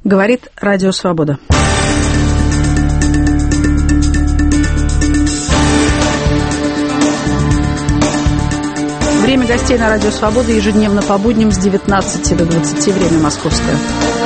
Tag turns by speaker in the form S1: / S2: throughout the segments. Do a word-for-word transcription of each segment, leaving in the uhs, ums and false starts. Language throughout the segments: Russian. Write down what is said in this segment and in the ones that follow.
S1: Говорит Радио Свобода. Время гостей на Радио Свобода ежедневно по будням с девятнадцати до двадцати, время московское.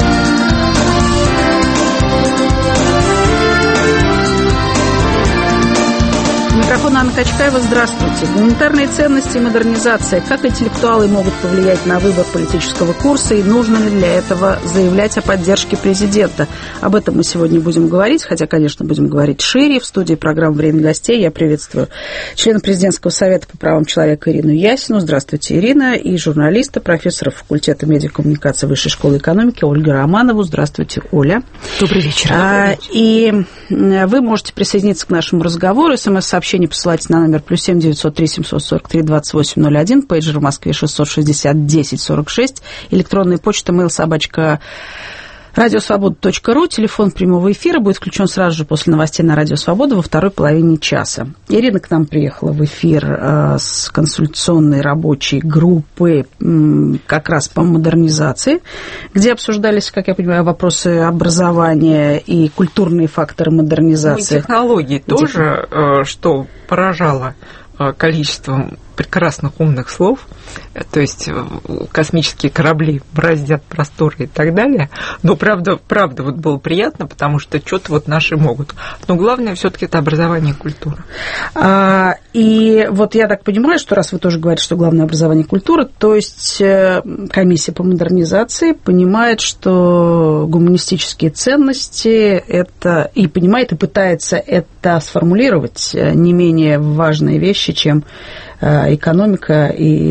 S1: Микрофон Анна Качкаева. Здравствуйте. Гуманитарные ценности и модернизация. Как интеллектуалы могут повлиять на выбор политического курса и нужно ли для этого заявлять о поддержке президента? Об этом мы сегодня будем говорить, хотя, конечно, будем говорить шире. В студии программы «Время гостей» я приветствую члена президентского совета по правам человека Ирину Ясину. Здравствуйте, Ирина. И журналиста, профессора факультета медиакоммуникации Высшей школы экономики Ольгу Романову. Здравствуйте, Оля.
S2: Добрый вечер.
S1: А, и вы можете присоединиться к нашему разговору. СМС-сообщение посылайте на номер плюс семь девятьсот три семьсот сорок три двадцать восемь ноль один, пейджер в Москве шестьсот шестьдесят десять сорок шесть, электронная почта mail собачка радиосвобода.ру, телефон прямого эфира будет включен сразу же после новостей на Радио Свобода во второй половине часа. Ирина к нам приехала в эфир э, с консультационной рабочей группы э, как раз по модернизации, где обсуждались, как я понимаю, вопросы образования и культурные факторы модернизации.
S2: Ну, и технологии тоже, э, что поражало э, количеством прекрасных умных слов, то есть космические корабли бороздят просторы и так далее. Но правда, правда вот было приятно, потому что что-то вот наши могут. Но главное все-таки это образование и культура.
S1: А, и вот я так понимаю, что раз вы тоже говорите, что главное образование и культура, то есть комиссия по модернизации понимает, что гуманистические ценности это и понимает, и пытается это сформулировать не менее важные вещи, чем экономика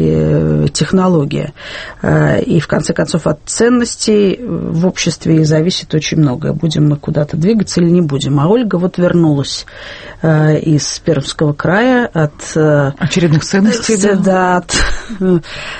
S1: и технология. И, в конце концов, от ценностей в обществе зависит очень многое. Будем мы куда-то двигаться или не будем. А Ольга вот вернулась из Пермского края от...
S2: Очередных ценностей, да?
S1: Да, от,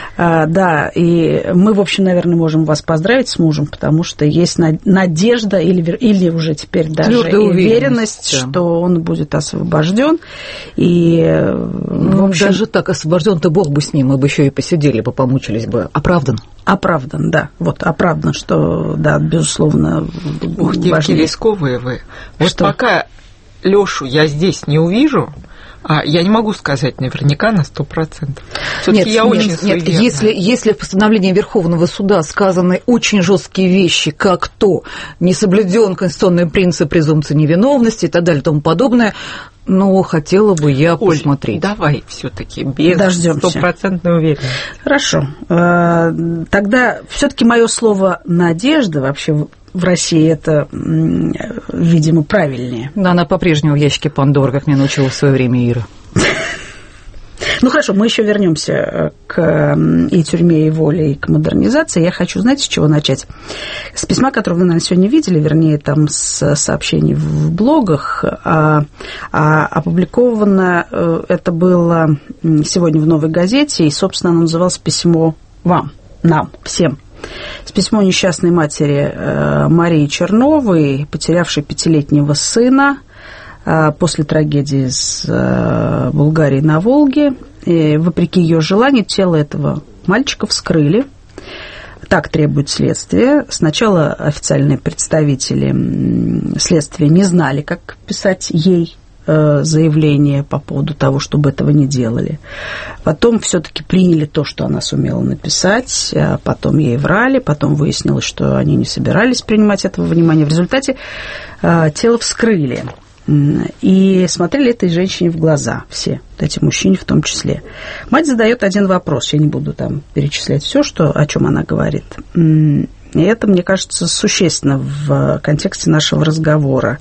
S1: да, и мы, в общем, наверное, можем вас поздравить с мужем, потому что есть надежда или, или уже теперь даже
S2: Твердая
S1: уверенность,
S2: да.
S1: что он будет освобожден. И,
S2: ну, в общем, даже так освобожден-то Бог бы с ним, мы бы еще и посидели бы, помучились бы. Оправдан.
S1: Оправдан, да. Вот оправдан, что, да, безусловно,
S2: Ух, девки рисковые вы. Вот что? Пока Лёшу я здесь не увижу, а я не могу сказать наверняка на сто процентов. Всё-таки я
S3: нет,
S2: очень
S3: нет,
S2: суеверная.
S3: Нет, если, если в постановлении Верховного суда сказаны очень жесткие вещи, как то не соблюден конституционный принцип презумпции невиновности и так далее и тому подобное, но хотела бы я
S2: Оль,
S3: посмотреть.
S2: Давай все-таки без
S1: Дождёмся.
S2: стопроцентной уверенности.
S1: Хорошо. Тогда все-таки мое слово «надежда» вообще в России это, видимо, правильнее.
S3: Да, она по-прежнему в ящике Пандоры, как меня научила в свое время Ира.
S1: Ну хорошо, мы еще вернемся к и тюрьме, и воле, и к модернизации. Я хочу, знаете, с чего начать? С письма, которое вы, наверное, сегодня видели, вернее, там с сообщений в блогах. А, а, опубликовано это было сегодня в «Новой газете», и, собственно, оно называлось «Письмо вам», нам, всем. С письмо несчастной матери Марии Черновой, потерявшей пятилетнего сына после трагедии с Булгарией на Волге. И, вопреки ее желанию, тело этого мальчика вскрыли. Так требует следствие. Сначала официальные представители следствия не знали, как писать ей заявление по поводу того, чтобы этого не делали. Потом все-таки приняли то, что она сумела написать, а потом ей врали, потом выяснилось, что они не собирались принимать этого внимания. В результате тело вскрыли. И смотрели этой женщине в глаза все, эти мужчине в том числе. Мать задает один вопрос, я не буду там перечислять все, что, о чем она говорит. И это, мне кажется, существенно в контексте нашего разговора.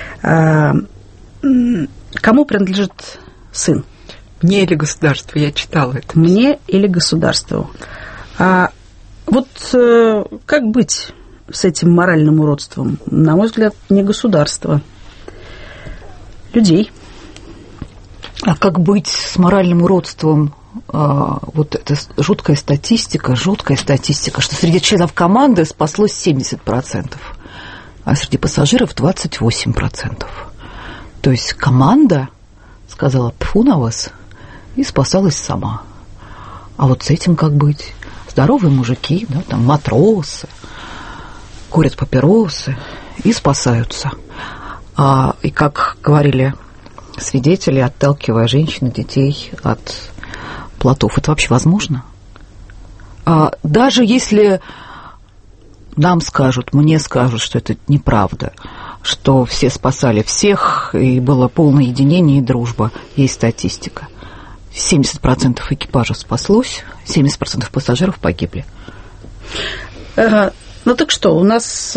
S1: Кому принадлежит сын?
S2: Мне или государству? Я читала это.
S1: Мне или государству? А вот как быть с этим моральным уродством? На мой взгляд, не государство. Людей.
S3: А как быть с моральным уродством? А, вот это жуткая статистика, жуткая статистика, что среди членов команды спаслось семьдесят процентов, а среди пассажиров двадцать восемь процентов. То есть команда сказала «пфу на вас» и спасалась сама. А вот с этим как быть? Здоровые мужики, да, там матросы, курят папиросы и спасаются. А, и, как говорили свидетели, отталкивая женщин и детей от плотов. Это вообще возможно? А, даже если нам скажут, мне скажут, что это неправда, что все спасали всех, и было полное единение и дружба, есть статистика. семьдесят процентов экипажа спаслось, семьдесят процентов пассажиров погибли.
S1: Ага. Ну так что, у нас,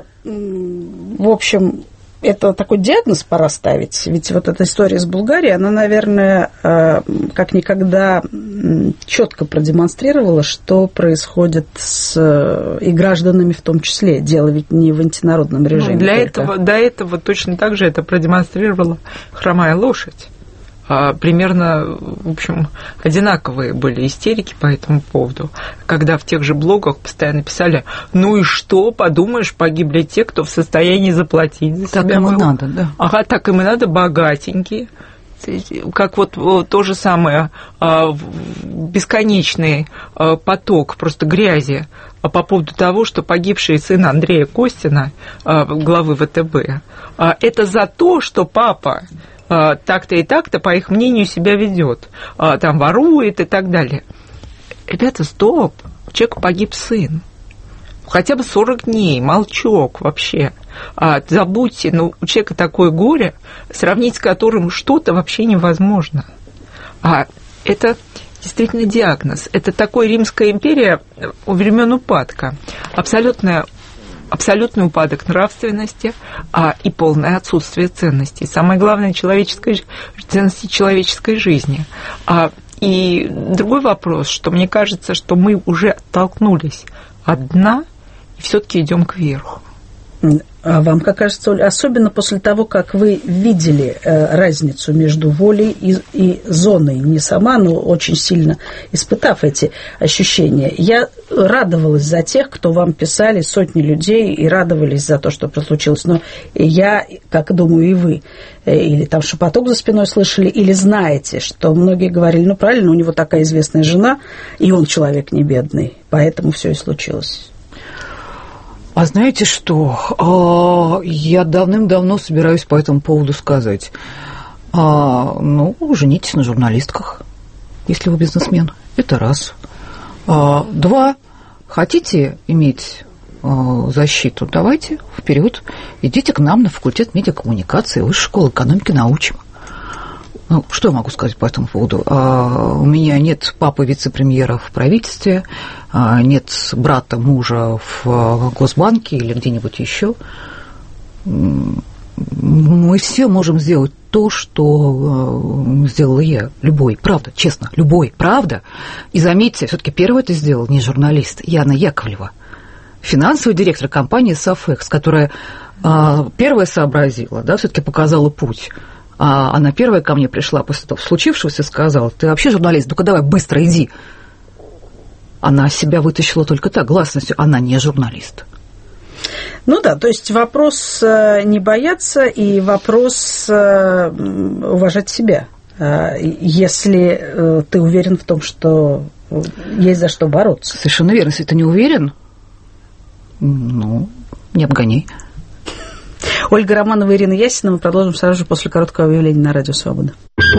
S1: в общем, это такой диагноз пора ставить. Ведь вот эта история с Болгарией, она, наверное, как никогда четко продемонстрировала, что происходит с и гражданами в том числе. Дело ведь не в антинародном режиме.
S2: Ну, для
S1: только.
S2: этого, до этого точно так же это продемонстрировала «Хромая лошадь». Примерно, в общем, одинаковые были истерики по этому поводу, когда в тех же блогах постоянно писали: ну и что, подумаешь, погибли те, кто в состоянии заплатить за себя.
S3: Так им и надо, да.
S2: Ага, так им и надо, богатенькие. Как вот то же самое, бесконечный поток просто грязи по поводу того, что погибший сын Андрея Костина, главы ВТБ, это за то, что папа так-то и так-то, по их мнению, себя ведет, там ворует и так далее. Ребята, стоп, у человека погиб сын. Хотя бы сорок дней, молчок вообще. А, забудьте, ну, у человека такое горе, сравнить с которым что-то вообще невозможно. А это действительно диагноз. Это такой Римская империя у времен упадка. Абсолютная Абсолютный упадок нравственности а, и полное отсутствие ценностей. Самое главное, человеческой, ценности человеческой жизни. А, и другой вопрос, что мне кажется, что мы уже оттолкнулись от дна и все-таки идем кверху.
S1: А вам, как кажется, Оль, особенно после того, как вы видели э, разницу между волей и, и зоной, не сама, но очень сильно испытав эти ощущения, я радовалась за тех, кто вам писали, сотни людей, и радовались за то, что случилось. Но я, как думаю, и вы, э, или там шепоток за спиной слышали, или знаете, что многие говорили: ну, правильно, у него такая известная жена, и он человек не бедный, поэтому все и случилось.
S3: А знаете что? Я давным-давно собираюсь по этому поводу сказать. Ну, женитесь на журналистках, если вы бизнесмен. Это раз. Два. Хотите иметь защиту? Давайте вперед. Идите к нам на факультет медиакоммуникации, высшей школы экономики научим. Ну, что я могу сказать по этому поводу? А, у меня нет папы вице-премьера в правительстве, а, нет брата мужа в Госбанке или где-нибудь еще. Мы все можем сделать то, что сделала я. Любой, правда, честно, любой, правда. И заметьте, все-таки первый это сделал не журналист, Яна Яковлева, финансовый директор компании «Софекс», которая а, первая сообразила, да, все-таки показала путь. А она первая ко мне пришла после того случившегося и сказала: ты вообще журналист, ну-ка давай быстро иди. Она себя вытащила только так, гласностью, она не журналист.
S1: Ну да, то есть вопрос не бояться и вопрос уважать себя. Если ты уверен в том, что есть за что бороться.
S3: Совершенно верно. Если ты не уверен, ну, не обгоняй.
S1: Ольга Романова, Ирина Ясина. Мы продолжим сразу же после короткого объявления на Радио Свобода.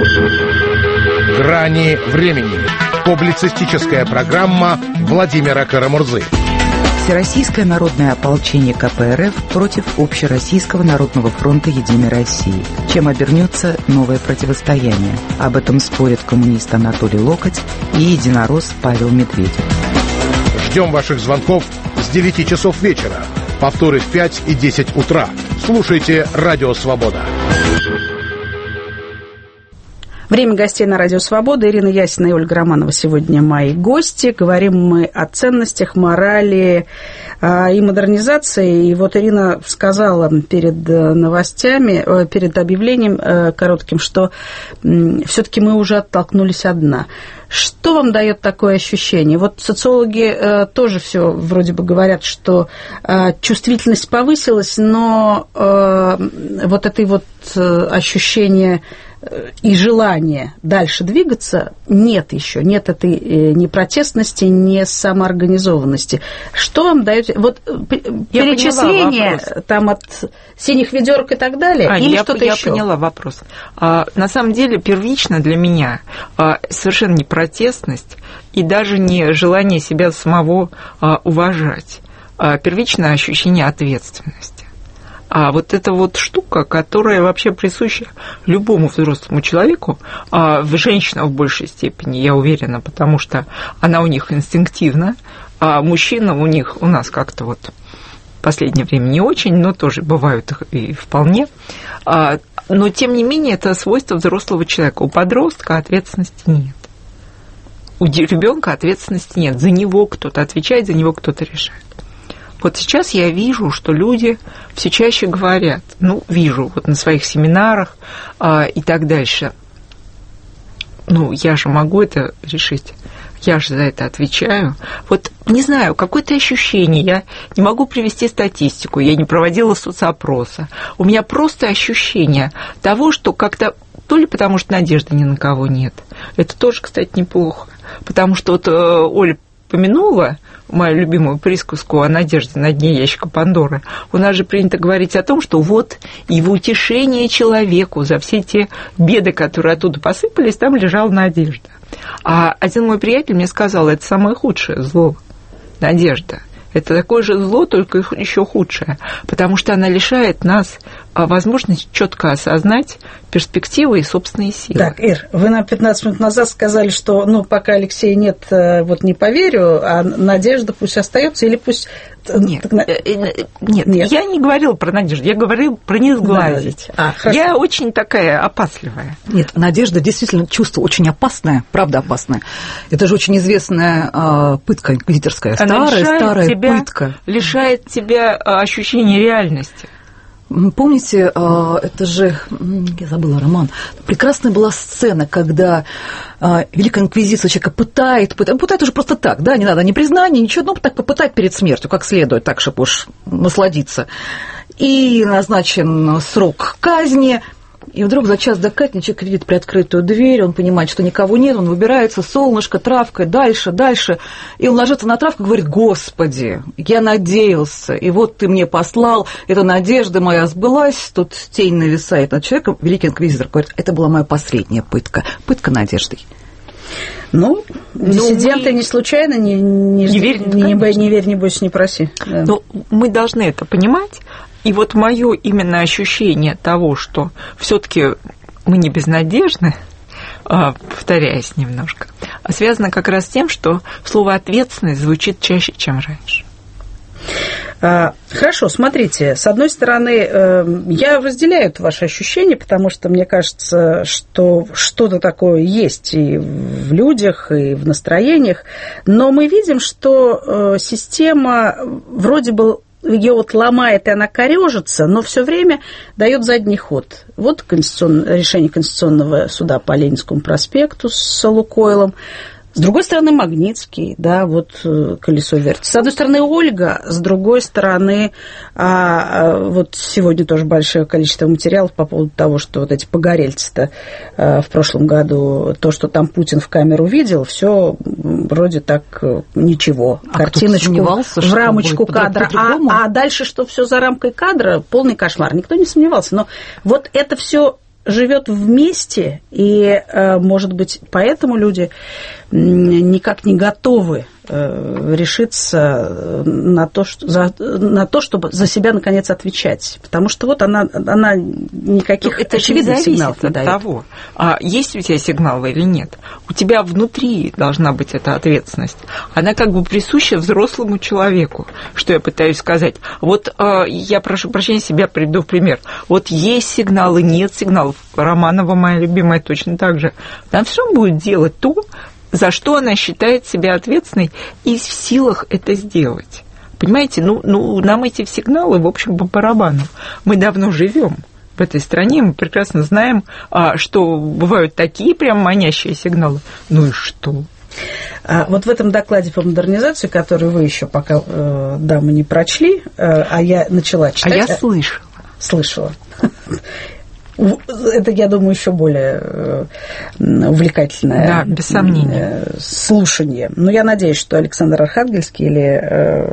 S4: «Грани времени». Публицистическая программа Владимира Карамурзы.
S5: Всероссийское народное ополчение ка пэ эр эф против Общероссийского народного фронта «Единой России». Чем обернется новое противостояние? Об этом спорят коммунист Анатолий Локоть и единорос Павел Медведев.
S4: Ждем ваших звонков с девяти часов вечера. Повторы в пять и десять утра. Слушайте «Радио Свобода».
S1: Время гостей на Радио Свобода. Ирина Ясина и Ольга Романова сегодня мои гости. Говорим мы о ценностях, морали э, и модернизации. И вот Ирина сказала перед новостями, э, перед объявлением э, коротким, что э, все-таки мы уже оттолкнулись от дна. Что вам дает такое ощущение? Вот социологи э, тоже все вроде бы говорят, что э, чувствительность повысилась, но э, вот это вот э, ощущение и желания дальше двигаться нет еще. Нет этой ни протестности, ни самоорганизованности. Что вам дает... Вот я перечисление там от синих ведерок и так далее,
S2: а,
S1: или
S2: я,
S1: что-то
S2: я
S1: еще?
S2: Я поняла вопрос. А, на самом деле, первично для меня а, совершенно не протестность и даже не желание себя самого а, уважать. А, первичное ощущение ответственности. А вот эта вот штука, которая вообще присуща любому взрослому человеку, а женщина в большей степени, я уверена, потому что она у них инстинктивна, а мужчина у них, у нас как-то вот в последнее время не очень, но тоже бывают и вполне. Но, тем не менее, это свойство взрослого человека. У подростка ответственности нет. У ребенка ответственности нет. За него кто-то отвечает, за него кто-то решает. Вот сейчас я вижу, что люди все чаще говорят, ну, вижу вот на своих семинарах а, и так дальше, ну, я же могу это решить, я же за это отвечаю. Вот, не знаю, какое-то ощущение, я не могу привести статистику, я не проводила соцопроса, у меня просто ощущение того, что как-то, то ли потому, что надежды ни на кого нет, это тоже, кстати, неплохо, потому что вот Оля помянула мою любимую присказку о надежде на дне ящика Пандоры. У нас же принято говорить о том, что вот и в утешение человеку за все те беды, которые оттуда посыпались, там лежала надежда. А один мой приятель мне сказал, это самое худшее зло, надежда. Это такое же зло, только еще худшее, потому что она лишает нас возможности четко осознать перспективы и собственные силы.
S1: Так, Ир, вы нам пятнадцать минут назад сказали, что ну, пока Алексея нет, вот не поверю, а надежда пусть остается или пусть...
S2: Нет, нет, нет, я не говорила про надежду, я говорила про не сглазить. А, я очень такая опасливая.
S3: Нет, надежда действительно чувство очень опасное, правда опасное. Это же очень известная э, пытка инквизиторская, старая, старая
S2: тебя,
S3: пытка.
S2: Лишает тебя ощущения реальности.
S3: Помните, это же, я забыла роман, прекрасная была сцена, когда Великая Инквизиция человека пытает, пытает, пытает уже просто так, да, не надо ни признания, ничего, но так попытать перед смертью, как следует, так, чтобы уж насладиться. И назначен срок казни, и вдруг за час до казни человек видит приоткрытую дверь, он понимает, что никого нет, он выбирается, солнышко, травка, дальше, дальше, и он ложится на травку и говорит: «Господи, я надеялся, и вот ты мне послал, эта надежда моя сбылась», тут тень нависает над человеком, Великий Инквизитор говорит: «Это была моя последняя пытка, пытка надеждой».
S1: Ну, диссиденты мы... не случайно, не, не, не, верь, не, не, не верь, не бойся, не проси. Да.
S2: Но мы должны это понимать. И вот мое именно ощущение того, что все-таки мы не безнадежны, повторяясь немножко, связано как раз с тем, что слово «ответственность» звучит чаще, чем раньше.
S1: Хорошо, смотрите, с одной стороны, я разделяю это ваше ощущение, потому что мне кажется, что что-то такое есть и в людях, и в настроениях, но мы видим, что система вроде бы ее вот ломает, и она корежится, но все время дает задний ход. Вот конституцион... решение Конституционного суда по Ленинскому проспекту с Лукойлом. С другой стороны, Магнитский, да, вот колесо вертится. С одной стороны, Ольга, с другой стороны, а, вот сегодня тоже большое количество материалов по поводу того, что вот эти погорельцы-то а, в прошлом году, то, что там Путин в камеру видел, все вроде так ничего.
S3: А
S1: картиночку в рамочку кадра. А, а дальше, что все за рамкой кадра, полный кошмар. Никто не сомневался. Но вот это все живет вместе, и, может быть, поэтому люди никак не готовы решиться на то, что, за, на то, чтобы за себя, наконец, отвечать. Потому что вот она, она никаких
S2: это
S1: очевидных сигналов не
S2: от
S1: дает.
S2: Того, а есть у тебя сигналы или нет. У тебя внутри должна быть эта ответственность. Она как бы присуща взрослому человеку, что я пытаюсь сказать. Вот я прошу прощения, себя приведу в пример. Вот есть сигналы, нет сигналов. Романова, моя любимая, точно так же. Она все равно будет делать то, за что она считает себя ответственной и в силах это сделать. Понимаете, ну, ну нам эти сигналы, в общем, по барабану. Мы давно живем в этой стране, мы прекрасно знаем, что бывают такие прям манящие сигналы. Ну и что?
S1: А вот в этом докладе по модернизации, который вы еще пока, э, дамы, не прочли, э, а я начала читать...
S2: А я слышала.
S1: Слышала. Это, я думаю, еще более увлекательное,
S2: да, без сомнения,
S1: слушание. Но я надеюсь, что Александр Архангельский или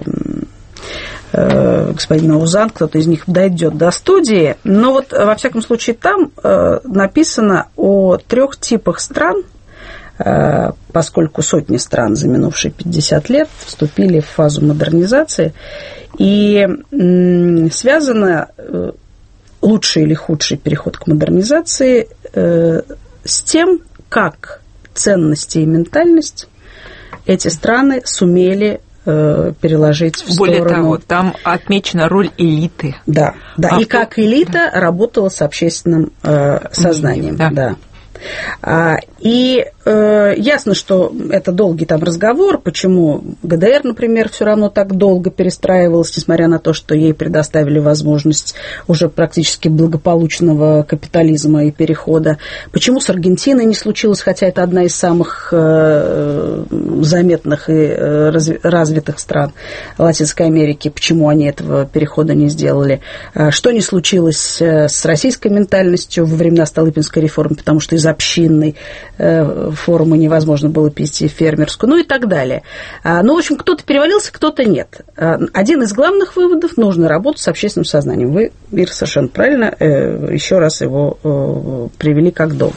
S1: господин Аузан, кто-то из них дойдет до студии. Но вот, во всяком случае, там написано о трех типах стран, поскольку сотни стран за минувшие пятьдесят лет вступили в фазу модернизации, и связано лучший или худший переход к модернизации с тем, как ценности и ментальность эти страны сумели переложить в
S2: Более
S1: сторону...
S2: того, там отмечена роль элиты.
S1: Да, да.
S2: А
S1: и
S2: кто...
S1: как элита да. работала с общественным э, сознанием. Да. Да. А, и э, ясно, что это долгий там разговор, почему ГДР, например, все равно так долго перестраивалась, несмотря на то, что ей предоставили возможность уже практически благополучного капитализма и перехода. Почему с Аргентиной не случилось, хотя это одна из самых э, заметных и э, развитых стран Латинской Америки, почему они этого перехода не сделали. Что не случилось с российской ментальностью во времена Столыпинской реформы, потому что из общинной формы невозможно было перейти в фермерскую, ну и так далее. Ну, в общем, кто-то перевалился, кто-то нет. Один из главных выводов – нужно работать с общественным сознанием. Вы, Ира, совершенно правильно еще раз его привели как довод.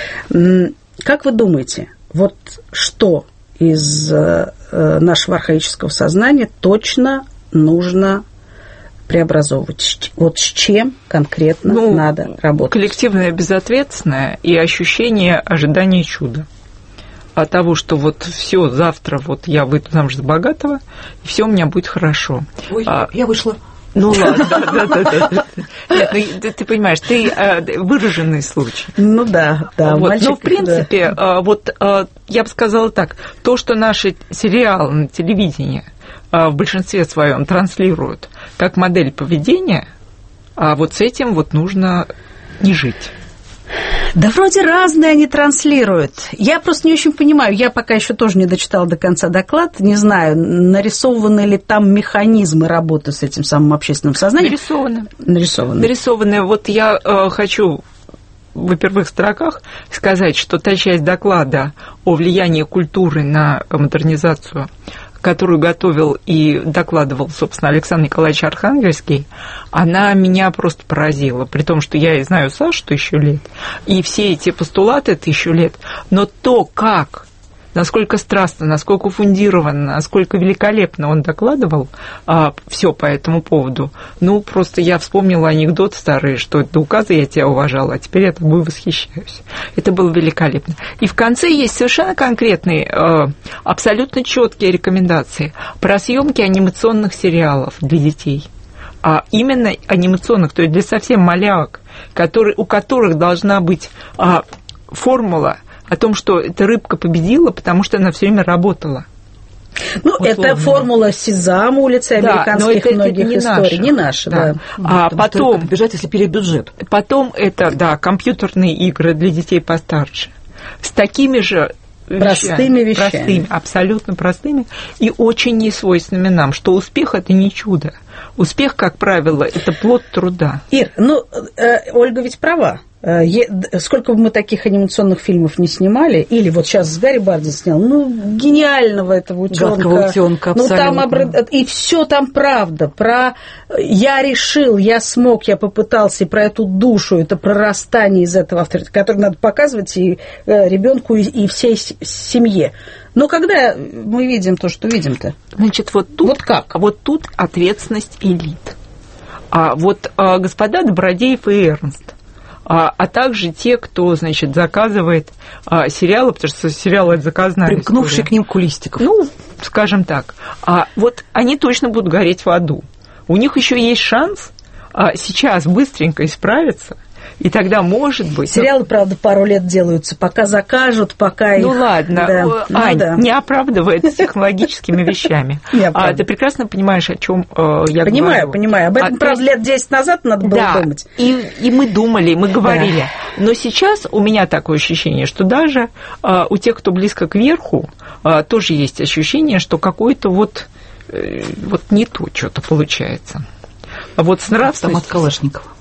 S1: Как вы думаете, вот что из нашего архаического сознания точно нужно преобразовывать? Вот с чем конкретно ну, надо работать?
S2: Коллективное безответственное и ощущение ожидания чуда. От того, что вот все завтра вот я выйду замуж за богатого, и все у меня будет хорошо.
S3: Ой, а, я вышла.
S2: Ну ладно, да, да, да, да. Нет, ну ты понимаешь, ты выраженный случай.
S1: Ну да, да.
S2: Вот.
S1: Мальчик,
S2: но в принципе, да. вот я бы сказала так, то, что наши сериалы на телевидении в большинстве своем транслируют как модель поведения, а вот с этим вот нужно не жить.
S1: Да вроде разные они транслируют. Я просто не очень понимаю. Я пока еще тоже не дочитала до конца доклад. Не знаю, нарисованы ли там механизмы работы с этим самым общественным сознанием.
S2: Нарисованы.
S1: Нарисованы.
S2: Нарисованы. Вот я э, хочу в первых строках сказать, что та часть доклада о влиянии культуры на модернизацию, которую готовил и докладывал, собственно, Александр Николаевич Архангельский, она меня просто поразила. При том, что я и знаю Сашу тысячу лет, и все эти постулаты тысячу лет, но то, как, насколько страстно, насколько фундированно, насколько великолепно он докладывал а, все по этому поводу, ну, просто я вспомнила анекдот старый, что до указа я тебя уважала, а теперь я тобой восхищаюсь. Это было великолепно. И в конце есть совершенно конкретные, а, абсолютно четкие рекомендации про съемки анимационных сериалов для детей. А именно анимационных, то есть для совсем малявок, которые, у которых должна быть а, формула о том, что эта рыбка победила, потому что она все время работала.
S1: Ну, условно. Это формула Сезам, улицы американских, да, это, многих это не историй. Наша. Не наша, да. да.
S3: А потом... Бежать, если перебюджет.
S2: Потом это, да, компьютерные игры для детей постарше. С такими же
S1: простыми вещами. вещами.
S2: Простыми, абсолютно простыми и очень несвойственными нам, что успех – это не чудо. Успех, как правило, это плод труда.
S1: Ир, ну, э, Ольга ведь права. Сколько бы мы таких анимационных фильмов не снимали, или вот сейчас с Гарри Бардин снял, ну, гениального этого утёнка.
S3: утёнка
S1: ну, там обрад... И все там правда. Про я решил, я смог, я попытался, и про эту душу, это прорастание из этого авторитета, который надо показывать и ребенку, и всей семье. Но когда мы видим то, что видим-то?
S2: Значит, вот тут,
S1: вот как?
S2: Вот тут ответственность элит. А вот а, господа Добродеев и Эрнст, А, а также те, кто, значит, заказывает а, сериалы, потому что сериалы – это заказная история.
S3: Примкнувшие к ним кулистиков.
S2: Ну, скажем так. А, вот они точно будут гореть в аду. У них еще есть шанс а, сейчас быстренько исправиться, и тогда, может быть...
S1: Сериалы, правда, пару лет делаются, пока закажут, пока их...
S2: Ну, ладно.
S1: Да.
S2: Ань,
S1: ну, да.
S2: не оправдывай это технологическими вещами. А ты прекрасно понимаешь, о чем я говорю.
S1: Понимаю, понимаю. Об этом, правда, лет десять назад надо было думать.
S2: И мы думали, мы говорили. Но сейчас у меня такое ощущение, что даже у тех, кто близко к верху, тоже есть ощущение, что какое-то вот не то что-то получается. Вот с нравственностью...
S3: Автомат Калашникова.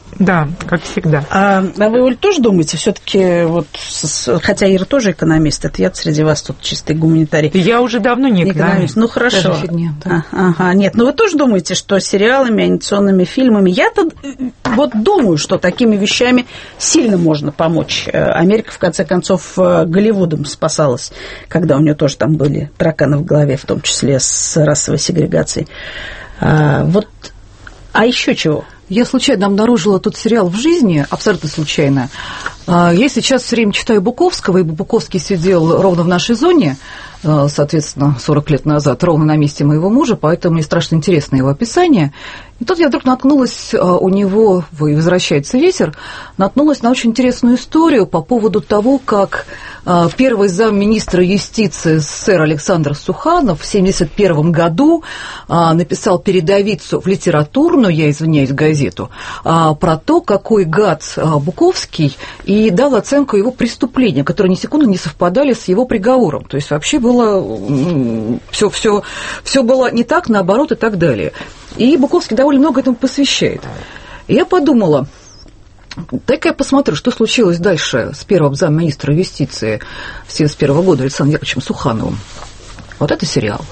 S2: Да, как всегда.
S1: А, а вы, Оль, тоже думаете, все-таки, вот, хотя Ира тоже экономист, это я среди вас тут чистый гуманитарий.
S2: Я уже давно не экономист. экономист.
S1: Ну, хорошо.
S3: Фигня, да.
S1: а, ага, нет, ну вы тоже думаете, что сериалами, анимационными фильмами, я-то вот думаю, что такими вещами сильно можно помочь. Америка, в конце концов, Голливудом спасалась, когда у нее тоже там были тараканы в голове, в том числе с расовой сегрегацией. А, вот, а еще чего?
S3: Я случайно обнаружила тот сериал в жизни, абсолютно случайно. Я сейчас все время читаю Буковского, и Буковский сидел ровно в нашей зоне, соответственно, сорок лет назад, ровно на месте моего мужа, поэтому мне страшно интересно его описание. И тут я вдруг наткнулась у него, в «Возвращается ветер», наткнулась на очень интересную историю по поводу того, как первый замминистра юстиции СССР Александр Суханов в семьдесят первом году написал передовицу в литературную, я извиняюсь, газету, про то, какой гад Буковский, и дал оценку его преступлениям, которые ни секунды не совпадали с его приговором. То есть вообще было все, все, все было не так, наоборот и так далее. И Буковский довольно много этому посвящает. И я подумала, дай-ка я посмотрю, что случилось дальше с первым замминистра юстиции семьдесят первого года Александром Яковлевичем Сухановым. Вот это сериал.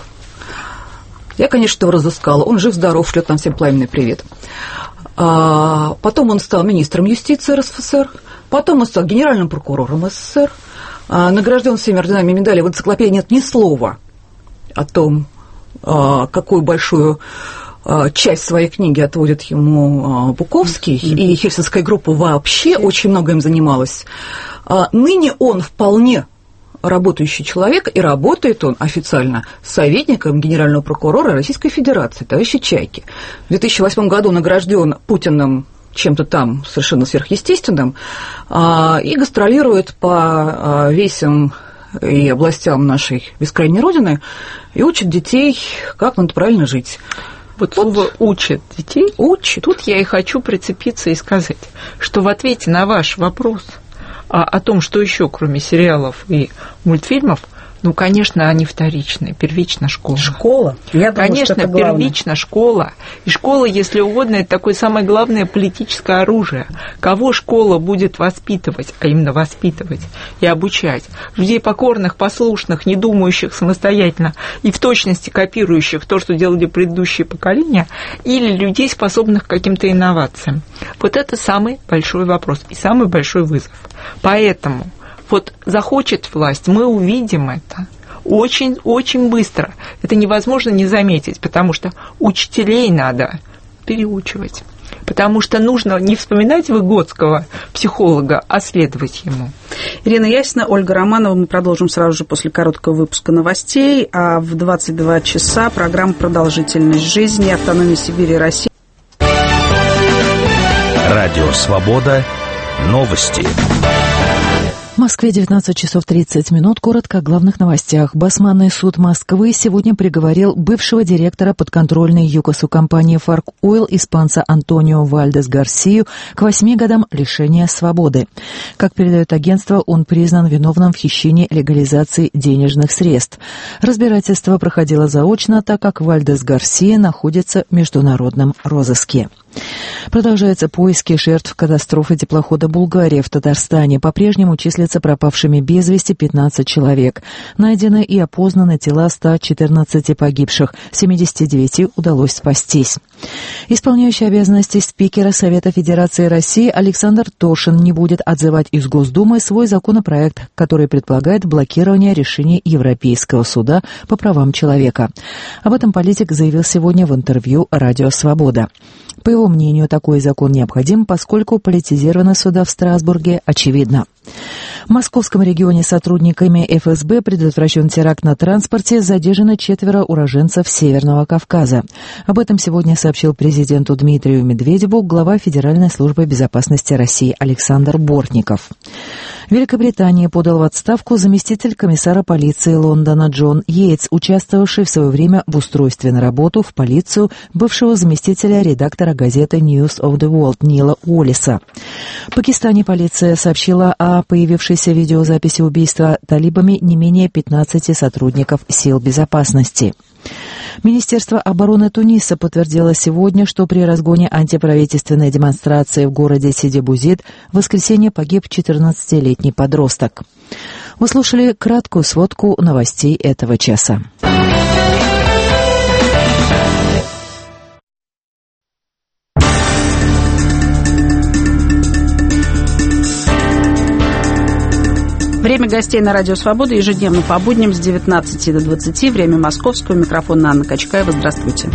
S3: Я, конечно, его разыскала. Он жив-здоров, шлет нам всем пламенный привет. А потом он стал министром юстиции РСФСР. Потом он стал генеральным прокурором СССР. А награжден всеми орденами и медалями. В энциклопедии нет ни слова о том, какую большую часть своей книги отводит ему Буковский, mm-hmm. и Хельсинская группа вообще очень много им занималась. Ныне он вполне работающий человек, и работает он официально советником генерального прокурора Российской Федерации, товарища Чайки. В две тысячи восьмом году награжден Путиным чем-то там совершенно сверхъестественным и гастролирует по весям и областям нашей бескрайней Родины и учит детей, как надо правильно жить.
S2: Вот слово «учат детей»,
S3: учат.
S2: Тут я и хочу прицепиться и сказать, что в ответе на ваш вопрос о, о том, что еще, кроме сериалов и мультфильмов, ну, конечно, они вторичные, первична школа.
S1: Школа? Я думаю,
S2: конечно,
S1: что это
S2: первична школа. И школа, если угодно, это такое самое главное политическое оружие. Кого школа будет воспитывать, а именно воспитывать и обучать? Людей покорных, послушных, не думающих самостоятельно и в точности копирующих то, что делали предыдущие поколения, или людей, способных к каким-то инновациям? Вот это самый большой вопрос и самый большой вызов. Поэтому вот захочет власть, мы увидим это очень-очень быстро. Это невозможно не заметить, потому что учителей надо переучивать. Потому что нужно не вспоминать Выгодского психолога, а следовать ему.
S1: Ирина Ясина, Ольга Романова. Мы продолжим сразу же после короткого выпуска новостей. А в двадцать два часа программа «Продолжительность жизни. Автономия Сибири и России».
S6: Радио «Свобода». Новости.
S7: В Москве девятнадцать часов тридцать минут. Коротко о главных новостях. Басманный суд Москвы сегодня приговорил бывшего директора подконтрольной ЮКОСу компании «Фарк Ойл» испанца Антонио Вальдес Гарсию к восьми годам лишения свободы. Как передает агентство, он признан виновным в хищении легализации денежных средств. Разбирательство проходило заочно, так как Вальдес Гарсия находится в международном розыске. Продолжаются поиски жертв катастрофы теплохода «Булгария» в Татарстане. По-прежнему числятся пропавшими без вести пятнадцать человек. Найдены и опознаны тела ста четырнадцати погибших. семидесяти девяти удалось спастись. Исполняющий обязанности спикера Совета Федерации России Александр Тошин не будет отзывать из Госдумы свой законопроект, который предполагает блокирование решений Европейского суда по правам человека. Об этом политик заявил сегодня в интервью «Радио Свобода». По его мнению, такой закон необходим, поскольку политизированность суда в Страсбурге очевидна. В московском регионе сотрудниками эф эс бэ предотвращен теракт на транспорте, задержано четверо уроженцев Северного Кавказа. Об этом сегодня сообщил президенту Дмитрию Медведеву глава Федеральной службы безопасности России Александр Бортников. В Великобритании подал в отставку заместитель комиссара полиции Лондона Джон Йейтс, участвовавший в свое время в устройстве на работу в полицию бывшего заместителя редактора газеты News of the World Нила Уоллиса. В Пакистане полиция сообщила о появившейся видеозаписи убийства талибами не менее пятнадцати сотрудников сил безопасности. Министерство обороны Туниса подтвердило сегодня, что при разгоне антиправительственной демонстрации в городе Сиди-Бузид в воскресенье погиб четырнадцатилетний подросток. Вы слушали краткую сводку новостей этого часа.
S1: Время гостей на Радио Свобода ежедневно по будням с девятнадцати до двадцати. Время московского. Микрофон Анна Качкаева. Здравствуйте.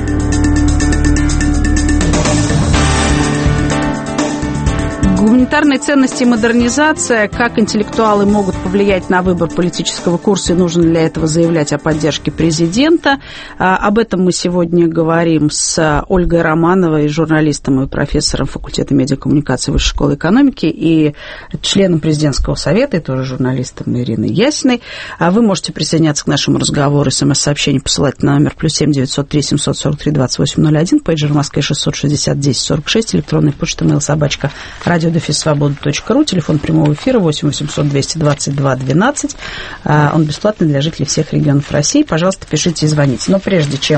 S1: Гуманитарные ценности и модернизация. Как интеллектуалы могут повлиять на выбор политического курса и нужно для этого заявлять о поддержке президента? Об этом мы сегодня говорим с Ольгой Романовой, журналистом и профессором факультета медиакоммуникации Высшей школы экономики и членом президентского совета, и тоже журналистом Ириной Ясиной. Вы можете присоединяться к нашему разговору, смс-сообщение посылать на номер плюс семь девятьсот три семьсот сорок три двадцать восемь ноль один, пейджер в Москве шестьсот шестьдесят десять сорок шесть, электронная почта mail собачка радио свобода точка ру, телефон прямого эфира восемь восемьсот двести двадцать два двенадцать. Он бесплатный для жителей всех регионов России. Пожалуйста, пишите и звоните. Но прежде чем...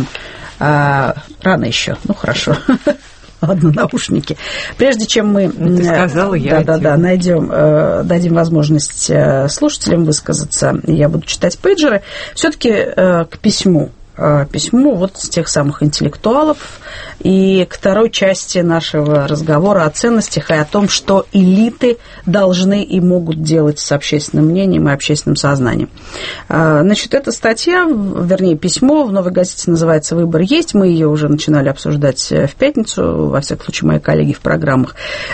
S1: Рано еще. Ну, хорошо. Ладно, наушники. Прежде чем мы...
S2: Ты сказала, я...
S1: Да-да-да, найдем, дадим возможность слушателям высказаться, я буду читать пейджеры. Все-таки к письму. Письмо вот с тех самых интеллектуалов и к второй части нашего разговора о ценностях и о том, что элиты должны и могут делать с общественным мнением и общественным сознанием. Значит, эта статья, вернее, письмо в «Новой газете» называется «Выбор есть». Мы ее уже начинали обсуждать в пятницу, во всяком случае, мои коллеги в программах.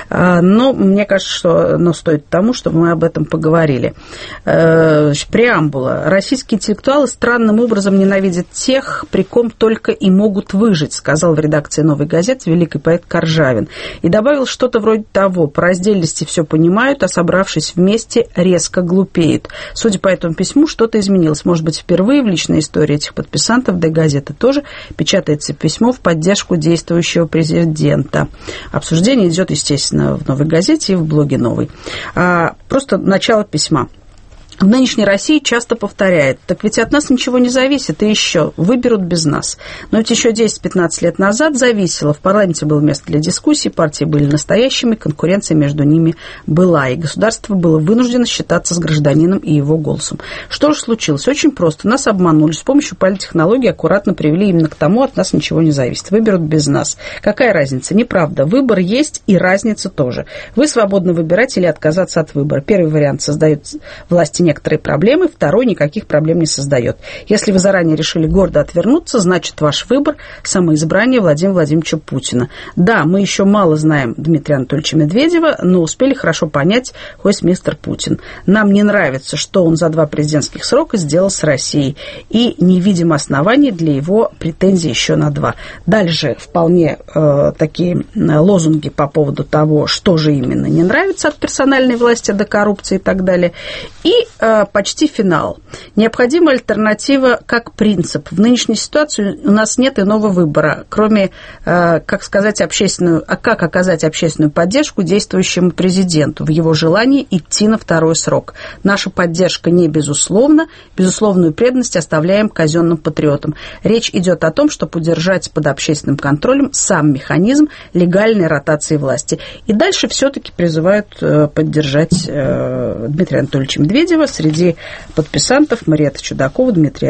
S1: Но мне кажется, что оно стоит тому, чтобы мы об этом поговорили. Значит, преамбула. Российские интеллектуалы странным образом ненавидят тех, при ком только и могут выжить, сказал в редакции «Новой газеты» великий поэт Коржавин. И добавил что-то вроде того: по раздельности все понимают, а собравшись вместе, резко глупеют. Судя по этому письму, что-то изменилось. Может быть, впервые в личной истории этих подписантов, да и газеты тоже, печатается письмо в поддержку действующего президента. Обсуждение идет, естественно, в «Новой газете» и в блоге «Новой». А, просто начало письма. В нынешней России часто повторяют: так ведь от нас ничего не зависит, и еще выберут без нас. Но ведь еще десять-пятнадцать лет назад зависело. В парламенте было место для дискуссий, партии были настоящими, конкуренция между ними была, и государство было вынуждено считаться с гражданином и его голосом. Что же случилось? Очень просто. Нас обманули. С помощью политтехнологий аккуратно привели именно к тому: от нас ничего не зависит. Выберут без нас. Какая разница? Неправда. Выбор есть, и разница тоже. Вы свободны выбирать или отказаться от выбора. Первый вариант создает власти некоторые проблемы, второй никаких проблем не создает. Если вы заранее решили гордо отвернуться, значит, ваш выбор – самоизбрание Владимира Владимировича Путина. Да, мы еще мало знаем Дмитрия Анатольевича Медведева, но успели хорошо понять, хоть мистер Путин. Нам не нравится, что он за два президентских срока сделал с Россией, и не видим оснований для его претензий еще на два. Дальше вполне э, такие лозунги по поводу того, что же именно не нравится от персональной власти до коррупции и так далее. И почти финал. Необходима альтернатива как принцип. В нынешней ситуации у нас нет иного выбора, кроме, как сказать, общественную, а как оказать общественную поддержку действующему президенту в его желании идти на второй срок. Наша поддержка не безусловна, безусловную преданность оставляем казенным патриотам. Речь идет о том, чтобы удержать под общественным контролем сам механизм легальной ротации власти. И дальше все-таки призывают поддержать Дмитрия Анатольевича Медведева. Среди подписантов Мариэтта Чудакова, Дмитрий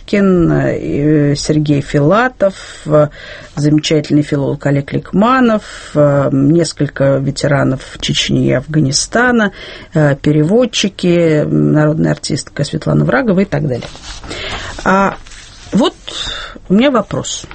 S1: Орешкин, Сергей Филатов, замечательный филолог Олег Ликманов, несколько ветеранов Чечни и Афганистана, переводчики, народная артистка Светлана Врагова и так далее. А вот у меня вопрос.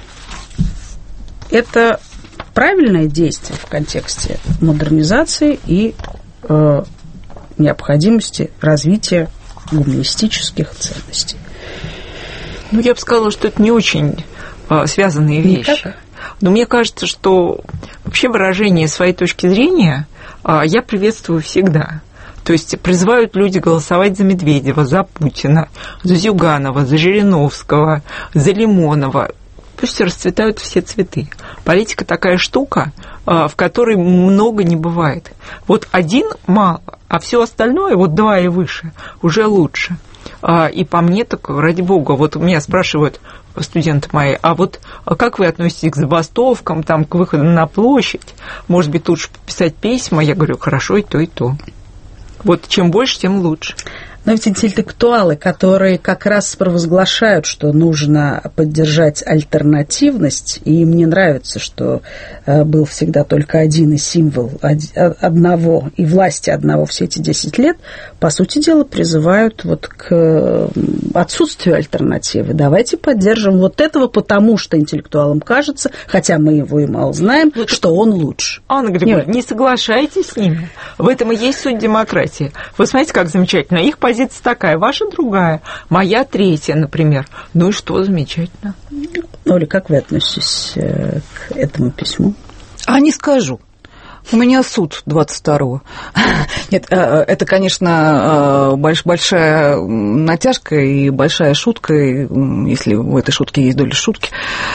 S1: Это правильное действие в контексте модернизации и э, необходимости развития гуманистических ценностей?
S2: Ну, я бы сказала, что это не очень а, связанные вещи. Никак? Но мне кажется, что вообще выражение своей точки зрения а, я приветствую всегда. То есть призывают люди голосовать за Медведева, за Путина, за Зюганова, за Жириновского, за Лимонова. Пусть расцветают все цветы. Политика такая штука, в которой много не бывает. Вот один мало, а все остальное, вот два и выше, уже лучше. И по мне, так ради бога, вот меня спрашивают, студенты мои, а вот как вы относитесь к забастовкам, там, к выходу на площадь? Может быть, лучше писать письма? Я говорю, хорошо, и то, и то. Вот чем больше, тем лучше.
S1: Но ведь интеллектуалы, которые как раз провозглашают, что нужно поддержать альтернативность, и им не нравится, что был всегда только один и символ одного, и власти одного все эти десять лет, по сути дела, призывают вот к отсутствию альтернативы. Давайте поддержим вот этого, потому что интеллектуалам кажется, хотя мы его и мало знаем, вот, что он лучше.
S2: Анна Григорьевна, не соглашайтесь с ними. В этом и есть суть демократии. Вы смотрите, как замечательно. Их позиция такая, ваша другая, моя третья, например. Ну и что, замечательно.
S1: Оля, как вы относитесь к этому письму?
S3: А не скажу. У меня суд двадцать второго. Нет, это, конечно, большая натяжка и большая шутка, если в этой шутке есть доля шутки.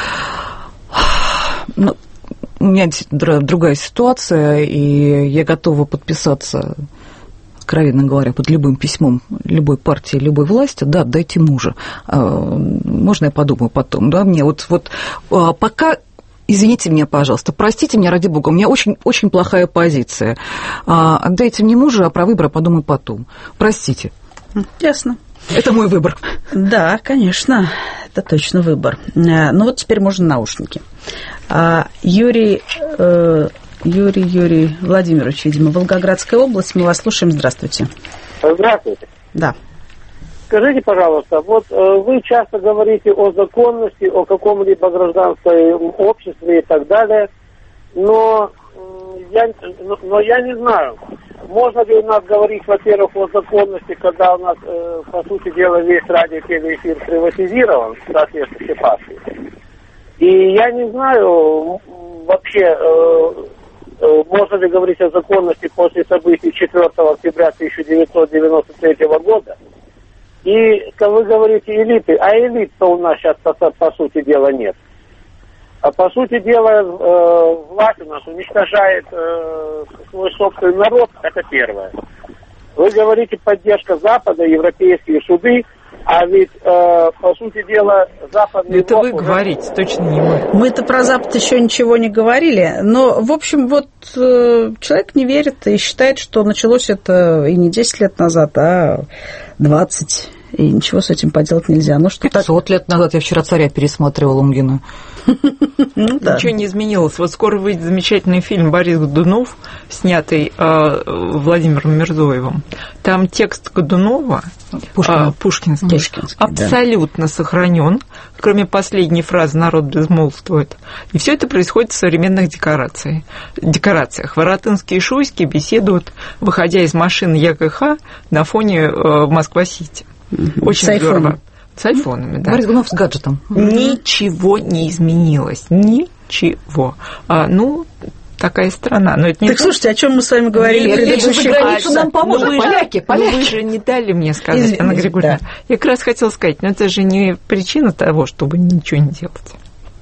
S3: Но у меня действительно другая ситуация, и я готова подписаться, откровенно говоря, под любым письмом любой партии, любой власти, да, дайте мужа. Можно я подумаю потом, да, мне вот, вот пока, извините меня, пожалуйста, простите меня, ради бога, у меня очень, очень плохая позиция. Отдайте мне мужа, а про выбор подумаю потом. Простите.
S1: Ясно.
S3: Это мой выбор.
S1: Да, конечно, это точно выбор. Ну вот теперь можно наушники. Юрий... Юрий, Юрий Владимирович, видимо, Волгоградская область. Мы вас слушаем. Здравствуйте.
S8: Здравствуйте.
S1: Да.
S8: Скажите, пожалуйста, вот э, вы часто говорите о законности, о каком-либо гражданском обществе и так далее, но, э, я, но, но я не знаю, можно ли у нас говорить, во-первых, о законности, когда у нас, э, по сути дела, весь радио-телеэфир приватизирован, соответствующей партии. И я не знаю вообще... Э, можно ли говорить о законности после событий четвёртого октября тысяча девятьсот девяносто третьего года? И, как вы говорите, элиты, а элит-то у нас сейчас, по, по сути дела, нет. А по сути дела, э, власть у нас уничтожает э, свой собственный народ, это первое. Вы говорите, поддержка Запада, европейские суды, а ведь, э, по сути дела, западный...
S2: Это вы уже... говорите, точно не мы.
S1: Мы-то про Запад еще ничего не говорили, но, в общем, вот э, человек не верит и считает, что началось это и не десять лет назад, а двадцать, и ничего с этим поделать нельзя. Ну, что
S3: пятьсот так... лет назад я вчера «Царя» пересматривала Лунгина.
S2: Ну, да. Ничего не изменилось. Вот скоро выйдет замечательный фильм «Борис Годунов», снятый э, Владимиром Мирзоевым. Там текст Годунова, Пушкина. э, пушкинский, Пушкинский, абсолютно да. сохранен, кроме последней фразы «народ безмолвствует». И все это происходит в современных декорациях. декорациях. Воротынский и Шуйский беседуют, выходя из машины ЕКХ на фоне э, Москва-Сити. Очень
S1: с
S2: здорово.
S1: Айфоном.
S2: С айфонами, да.
S3: Борис Годунов с гаджетом.
S2: Ничего не изменилось. Ничего. А, ну, такая страна. Но это не
S1: так, то... слушайте, о чем мы с вами говорили?
S3: Нет, предыдущий границу нам поможет.
S2: Ну,
S3: поляки, поляки.
S2: Ну, вы же не дали мне сказать, Извините, Анна Григорьевна. Да. Я как раз хотела сказать, но это же не причина того, чтобы ничего не делать.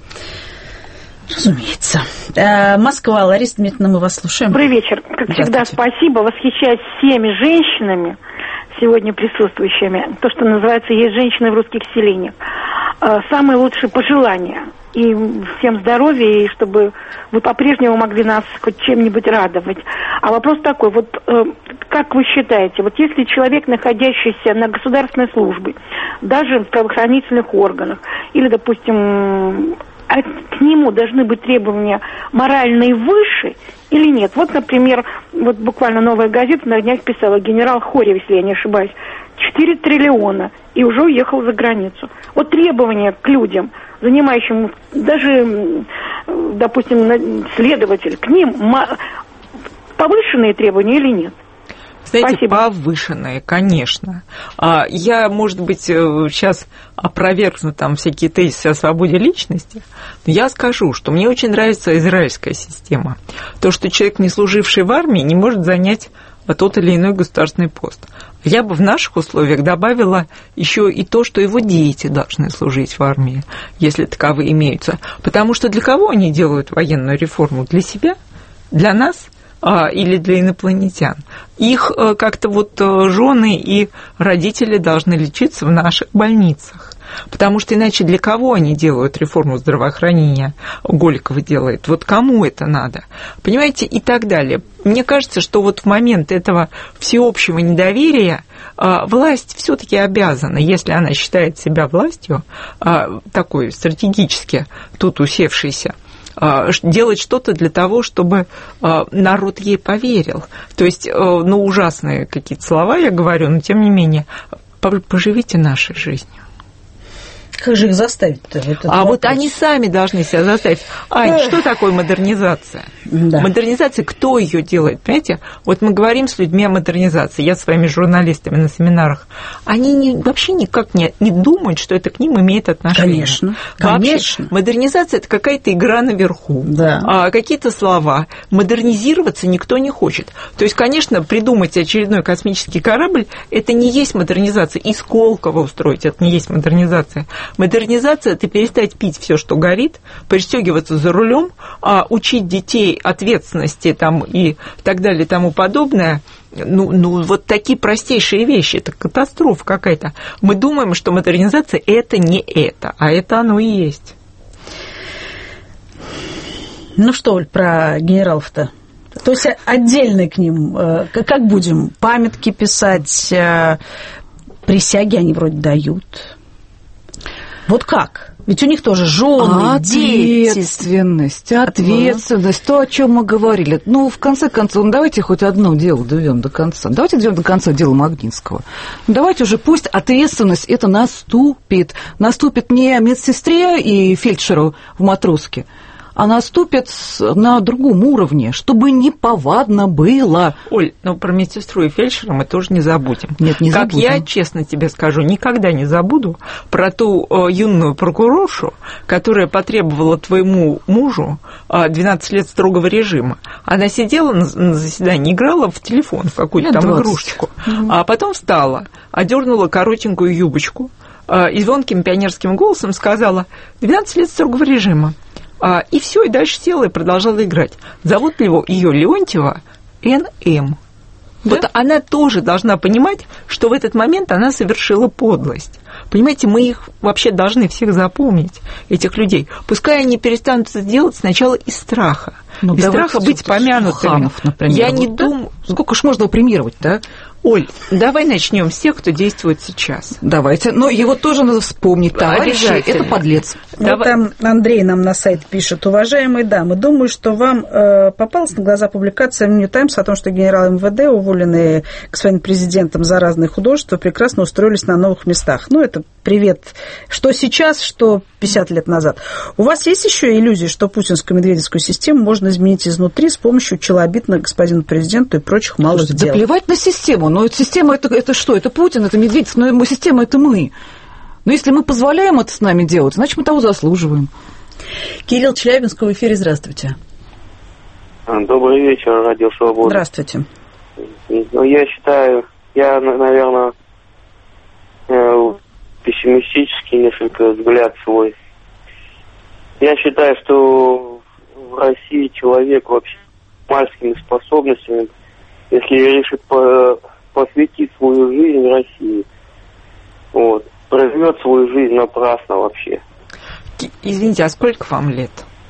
S1: Разумеется. Москва, Лариса Дмитриевна, мы вас слушаем.
S9: Добрый вечер. Как всегда, спасибо. Восхищаюсь всеми женщинами, сегодня присутствующими. То, что называется, есть женщины в русских селениях. Самые лучшие пожелания. И всем здоровья, и чтобы вы по-прежнему могли нас хоть чем-нибудь радовать. А вопрос такой, вот как вы считаете, вот если человек, находящийся на государственной службе, даже в правоохранительных органах, или, допустим, к нему должны быть требования моральные выше или нет? Вот, например, вот буквально «Новая газета» на днях писала генерал Хорев, если я не ошибаюсь, четыре триллиона, и уже уехал за границу. Вот требования к людям, занимающим, даже, допустим, следователь, к ним повышенные требования или нет?
S2: Знаете,
S9: Спасибо.
S2: Повышенные, конечно. Я, может быть, сейчас опровергну там всякие тезисы о свободе личности, но я скажу, что мне очень нравится израильская система. То, что человек, не служивший в армии, не может занять тот или иной государственный пост. Я бы в наших условиях добавила еще и то, что его дети должны служить в армии, если таковые имеются. Потому что для кого они делают военную реформу? Для себя? Для нас? Или для инопланетян. Их как-то вот жены и родители должны лечиться в наших больницах. Потому что иначе для кого они делают реформу здравоохранения? Голикова делает. Вот кому это надо? Понимаете, и так далее. Мне кажется, что вот в момент этого всеобщего недоверия власть все-таки обязана, если она считает себя властью, такой стратегически тут усевшейся, делать что-то для того, чтобы народ ей поверил. То есть, ну, ужасные какие-то слова я говорю, но тем не менее, поживите нашей жизнью.
S1: Как же их заставить-то?
S2: А вопрос. Вот они сами должны себя заставить. Ань, что такое модернизация? Да. Модернизация, кто ее делает? Понимаете? Вот мы говорим с людьми о модернизации. Я с своими журналистами на семинарах. Они не, вообще никак не, не думают, что это к ним имеет отношение.
S1: Конечно.
S2: Вообще,
S1: конечно.
S2: Модернизация – это какая-то игра наверху.
S1: Да.
S2: А, какие-то слова. Модернизироваться никто не хочет. То есть, конечно, придумать очередной космический корабль – это не есть модернизация. И Сколково устроить – это не есть модернизация. Модернизация – это перестать пить все, что горит, пристегиваться за рулем, а учить детей ответственности там, и так далее и тому подобное. Ну, ну, вот такие простейшие вещи. Это катастрофа какая-то. Мы думаем, что модернизация – это не это, а это оно и есть.
S1: Ну что, Оль, про генералов-то? То есть отдельно к ним, как будем, памятки писать, присяги они вроде дают. Вот как? Ведь у них тоже жены, дети.
S3: Ответственность, ответственность, то, о чем мы говорили. Ну, в конце концов, ну, давайте хоть одно дело доведем до конца. Давайте доведем до конца дело Магнитского. Давайте уже пусть ответственность это наступит. Наступит не медсестре и фельдшеру в матроске, а наступит на другом уровне, чтобы неповадно было.
S2: Оль, ну про медсестру и фельдшера мы тоже не забудем.
S3: Нет, не
S2: как
S3: забудем.
S2: Я, честно тебе скажу, никогда не забуду про ту э, юную прокуроршу, которая потребовала твоему мужу э, двенадцать лет строгого режима. Она сидела на, на заседании, играла в телефон, в какую-то там игрушечку, угу. а потом встала, одернула коротенькую юбочку э, и звонким пионерским голосом сказала: двенадцать лет строгого режима. А, и все, и дальше села и продолжала играть. Зовут ли его ее Леонтьева Эн Эм. Да? Вот она тоже должна понимать, что в этот момент она совершила подлость. Понимаете, мы их вообще должны всех запомнить, этих людей. Пускай они перестанут это делать сначала из страха. Ну, из страха быть помянутыми.
S3: Суханов, например.
S2: Я не
S3: вот,
S2: думаю...
S3: Да? Сколько ж можно премировать, да?
S2: Оль, давай начнем с тех, кто действует сейчас.
S3: Давайте. Но его тоже надо вспомнить, товарищи. Это подлец.
S1: Вот там Андрей нам на сайт пишет: уважаемые дамы, думаю, что вам э, попалась на глаза публикация в Нью Таймс о том, что генерал эм вэ дэ, уволенные господином президентом за разные художества, прекрасно устроились на новых местах. Ну, это привет, что сейчас, что пятьдесят лет назад. У вас есть еще иллюзии, что путинскую медведевскую систему можно изменить изнутри с помощью челобитных господину президенту и прочих малых
S3: Слушайте,
S1: дел?
S3: Да плевать на систему. Но система это, это что? Это Путин, это Медведев, но система это мы. Но если мы позволяем это с нами делать, значит, мы того заслуживаем.
S1: Кирилл Челябинск в эфире, здравствуйте.
S10: Добрый вечер, Радио Свобода.
S1: Здравствуйте.
S10: Ну, я считаю, я, наверное, пессимистический несколько взгляд свой. Я считаю, что в России человек вообще с мальскими способностями, если решит по посвятить свою жизнь России, вот, проживет свою жизнь напрасно вообще.
S2: Извините, а сколько вам лет?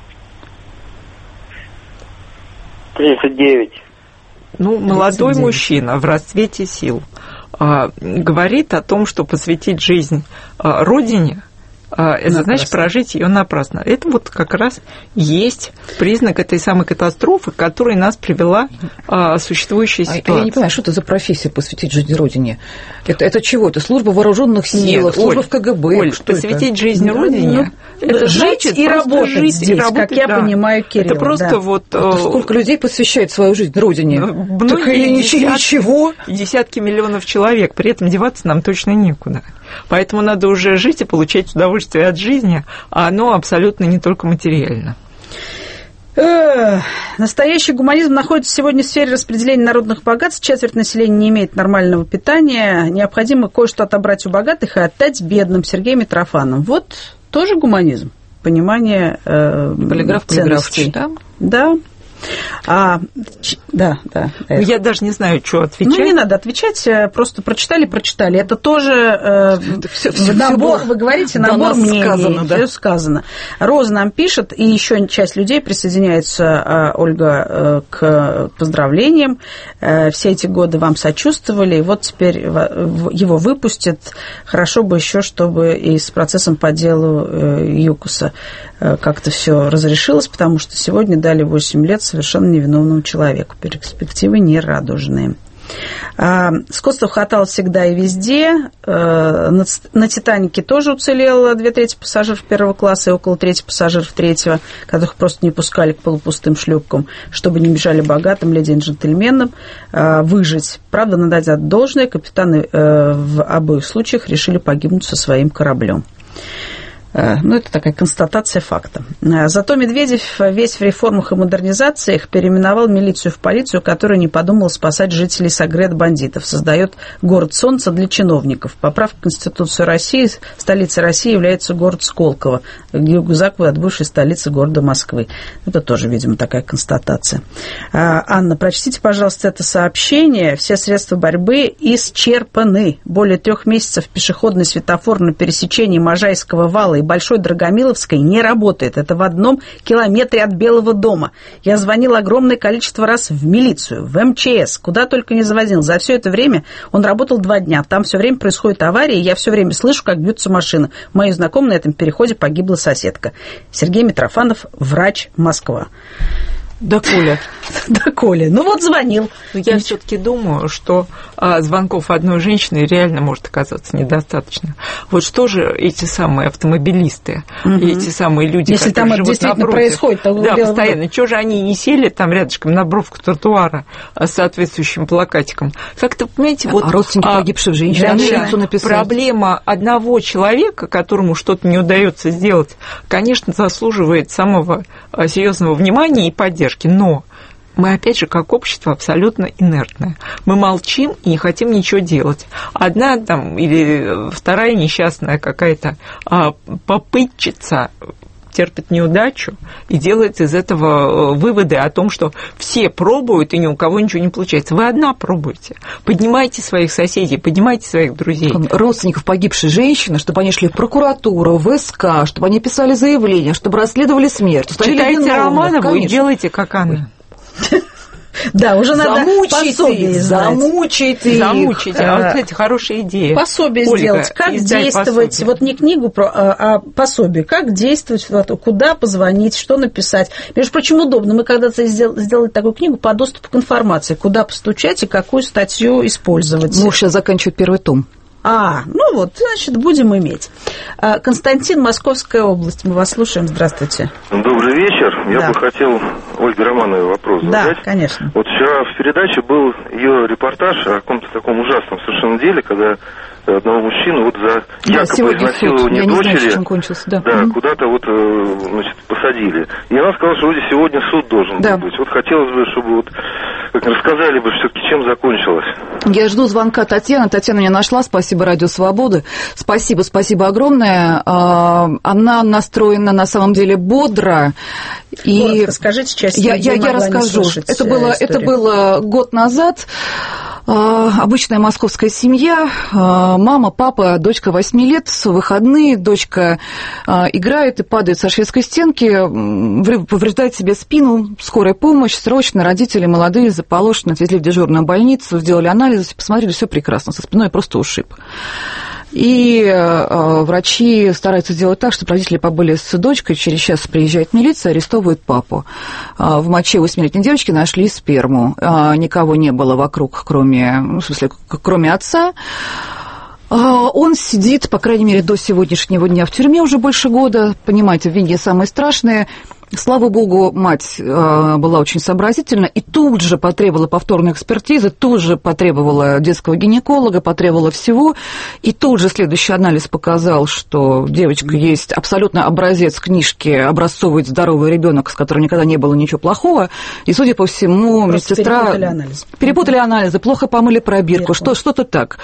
S10: тридцать девять.
S2: Ну, молодой мужчина в расцвете сил а, говорит о том, что посвятить жизнь а, Родине, а, это напрасно. Значит прожить ее напрасно. Это вот как раз есть признак этой самой катастрофы, к которой нас привела а, существующая ситуация.
S3: А, я не понимаю, что это за профессия посвятить жизнь Родине? Это, это чего? Это служба в вооруженных силах, служба
S2: Оль,
S3: в ка гэ бэ?
S2: Оль,
S3: что
S2: посвятить
S3: это?
S2: жизнь
S3: ну,
S2: Родине,
S1: ну,
S2: это
S1: жить
S2: значит
S1: и работать
S2: жить
S1: здесь,
S2: и работать,
S1: как я
S2: да.
S1: понимаю, Кирилл.
S2: Это просто
S1: да.
S2: вот...
S3: Это сколько людей посвящает свою жизнь Родине?
S2: Ну,
S3: так и ничего.
S2: Десятки миллионов человек, при этом деваться нам точно некуда. Поэтому надо уже жить и получать удовольствие от жизни, а оно абсолютно не только материально.
S1: Настоящий гуманизм находится сегодня в сфере распределения народных богатств. Четверть населения не имеет нормального питания. Необходимо кое-что отобрать у богатых и отдать бедным. Сергей Митрофанов. Вот тоже гуманизм. Понимание э,
S3: Полиграф,
S1: ценностей.
S3: да?
S1: Да. А, ч, да, да.
S2: Ну, я даже не знаю, что отвечать.
S1: Ну, не надо отвечать, просто прочитали, прочитали. Это тоже э,
S3: все, все,
S1: набор,
S3: все
S1: вы говорите, набор мнений.
S3: Сказано, да.
S1: Все сказано. Роза нам пишет, и еще часть людей присоединяется, Ольга, к поздравлениям. Все эти годы вам сочувствовали, и вот теперь его выпустят. Хорошо бы еще, чтобы и с процессом по делу ЮКОСа как-то все разрешилось, потому что сегодня дали восемь лет совершенно невиновному человеку. Перспективы нерадужные. Скотства хватало всегда и везде. На «Титанике» тоже уцелело две трети пассажиров первого класса и около трети пассажиров третьего, которых просто не пускали к полупустым шлюпкам, чтобы не мешали богатым леди и джентльменам выжить. Правда, надо отдать должное, капитаны в обоих случаях решили погибнуть со своим кораблем. Ну, это такая констатация факта. Зато Медведев весь в реформах и модернизациях переименовал милицию в полицию, которая не подумала спасать жителей Сагрет бандитов. Создает город солнца для чиновников. Поправка в Конституцию России, столицей России является город Сколково, к юго-западу от бывшей столицы города Москвы. Это тоже, видимо, такая констатация. Анна, прочтите, пожалуйста, это сообщение. Все средства борьбы исчерпаны. Более трех месяцев пешеходный светофор на пересечении Можайского вала и Большой Драгомиловской не работает. Это в одном километре от Белого дома. Я звонил огромное количество раз в милицию, в эм че эс, куда только не звонил. За все это время он работал два дня. Там все время происходит авария, и я все время слышу, как бьются машины. У моей знакомой на этом переходе погибла соседка. Сергей Митрофанов, врач, Москва.
S3: Да, Коля.
S1: Да, Коля. Ну вот звонил.
S2: Я все-таки думаю, что а, звонков одной женщины реально может оказаться недостаточно. Вот что же эти самые автомобилисты, угу. и эти самые люди,
S1: если
S2: которые
S1: там
S2: живут
S1: действительно
S2: напротив,
S1: происходит, то
S2: да, постоянно. Чего же они не сели там рядышком на бровку тротуара с соответствующим плакатиком? Как-то, понимаете, вот...
S3: А родственники а, погибших женщин написать.
S2: Проблема одного человека, которому что-то не удается сделать, конечно, заслуживает самого серьезного внимания и поддержки. Но мы, опять же, как общество абсолютно инертное. Мы молчим и не хотим ничего делать. Одна там или вторая несчастная какая-то а, попытчица терпит неудачу и делает из этого выводы о том, что все пробуют, и ни у кого ничего не получается. Вы одна пробуете. Поднимайте своих соседей, поднимайте своих друзей.
S3: Родственников погибшей женщины, чтобы они шли в прокуратуру, в эс ка, чтобы они писали заявление, чтобы расследовали смерть.
S2: Читайте Романову и делайте, как она.
S1: Да, уже надо
S3: пособие замучите
S2: Замучите. А вот, кстати, хорошая идея.
S1: Пособие Ольга, сделать. Как действовать, пособие. Вот не книгу, про, а пособие. Как действовать, куда позвонить, что написать. Между прочим, удобно. Мы когда-то сделали такую книгу по доступу к информации. Куда постучать и какую статью использовать.
S3: Ну, сейчас заканчивать первый том.
S1: А, ну вот, значит, будем иметь. Константин, Московская область, мы вас слушаем, здравствуйте.
S11: Добрый вечер. Я да. бы хотел Ольге Романовой вопрос задать.
S1: Да, конечно.
S11: Вот вчера в передаче был ее репортаж о каком-то таком ужасном совершенно деле, когда одного мужчину вот за
S3: да,
S11: якобы изнасилование дочери
S3: знаю, чем кончился, да.
S11: Да,
S3: угу.
S11: куда-то вот, значит, посадили. И она сказала, что вроде сегодня суд должен да. быть. Вот хотелось бы, чтобы вот как рассказали бы все-таки, чем закончилось.
S3: Я жду звонка Татьяны. Татьяна меня нашла. Спасибо Радио Свободы. Спасибо, спасибо огромное. Она настроена на самом деле бодро. И
S1: Коротко скажите, часть
S3: я, я, я расскажу. Это было, это было год назад. Обычная московская семья, мама, папа, дочка восьми лет, выходные, дочка играет и падает со шведской стенки, повреждает себе спину, скорая помощь, срочно, родители молодые, заполошены, отвезли в дежурную больницу, сделали анализы, посмотрели, все прекрасно, со спиной просто ушиб. И э, врачи стараются сделать так, чтобы родители побыли с дочкой. Через час приезжает милиция, арестовывает папу. Э, в моче восьмилетней девочки нашли сперму. Э, никого не было вокруг, кроме, в смысле, кроме отца. Э, он сидит, по крайней мере, до сегодняшнего дня в тюрьме уже больше года. Понимаете, в Вене самое страшное. Слава богу, мать э, была очень сообразительна и тут же потребовала повторной экспертизы, тут же потребовала детского гинеколога, потребовала всего. И тут же следующий анализ показал, что девочка есть абсолютно образец книжки «Образцовый здоровый ребенок», с которым никогда не было ничего плохого. И, судя по всему, просто медсестра... Перепутали анализы. Перепутали анализы, плохо помыли пробирку, что, что-то так.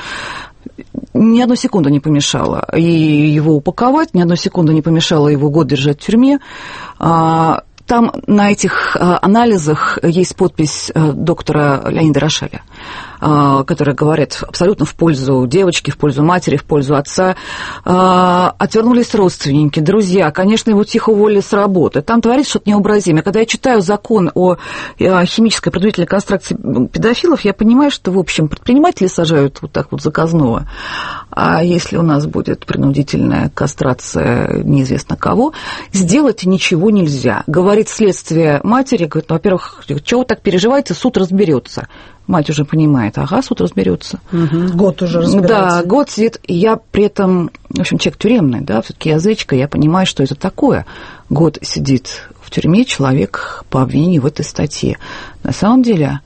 S3: Ни одну секунду не помешало и его упаковать, ни одну секунду не помешало его год держать в тюрьме. там на этих анализах есть подпись доктора Леонида Рошаля, который говорит абсолютно в пользу девочки, в пользу матери, в пользу отца. Отвернулись родственники, друзья, конечно, его тихо уволили с работы. Там творится что-то невообразимое. Когда я читаю закон о химической предварительной кастрации педофилов, я понимаю, что, в общем, предприниматели сажают вот так вот заказного. А если у нас будет принудительная кастрация неизвестно кого, сделать ничего нельзя. Говорит следствие матери, говорит, ну, во-первых, чего вы так переживаете, суд разберется. Мать уже понимает, ага, суд разберется.
S1: Угу, год уже разбирается.
S3: Да, год сидит. И я при этом, в общем, человек тюремный, да, все-таки язычка, я понимаю, что это такое. Год сидит в тюрьме человек по обвинению в этой статье. На самом деле,